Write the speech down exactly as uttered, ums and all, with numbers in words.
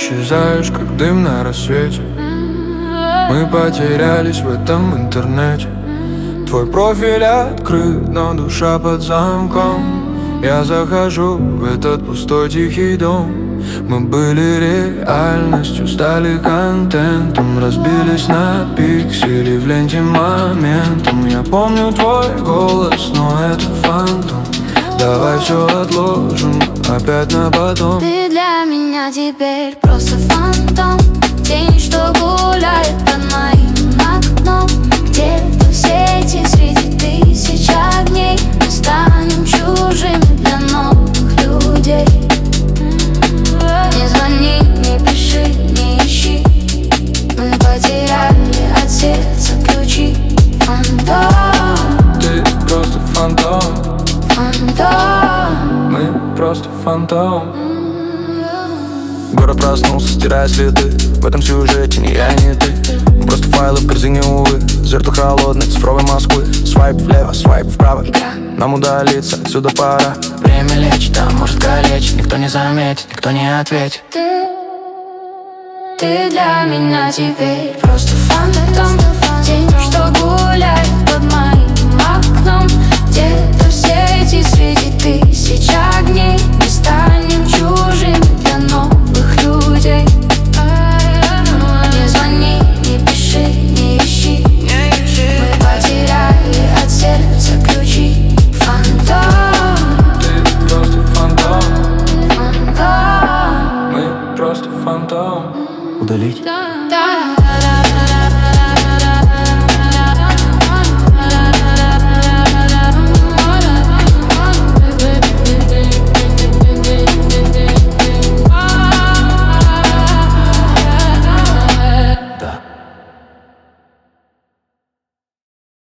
исчезаешь, как дым на рассвете. Мы потерялись в этом интернете. Твой профиль открыт, но душа под замком. Я захожу в этот пустой тихий дом. Мы были реальностью, стали контентом. Разбились на пиксели в ленте моментом. Я помню твой голос, но это фантом. Давай все отложим опять на потом. Ты для меня теперь просто фантом. Тень, что гуляет под моим окном. Где-то в сети среди тысяч огней. Мы станем чужими для новых людей. Не звони, не пиши, не ищи. Мы потеряли от сердца ключи. Фантом. Ты просто фантом. Фантом. Мы просто фантом. Город проснулся, стирая следы. В этом сюжете ни я, ни ты. Просто файлы в корзине, увы. Зеркало холодной цифровой Москвы. Свайп влево, свайп вправо. Игра. Нам удалиться, отсюда пора. Время лечит, а может калечить. Никто не заметит, никто не ответит. Ты, ты для меня теперь просто фантом. Тень, что гуляет под моим окном. Где-то в сети среди тысяч огней. Мы станем чужими для новых людей. Не звони, не пиши, не ищи. Мы потеряли от сердца ключи. Фантом. Ты просто фантом. Фантом. Мы просто фантом. Удалить? Да.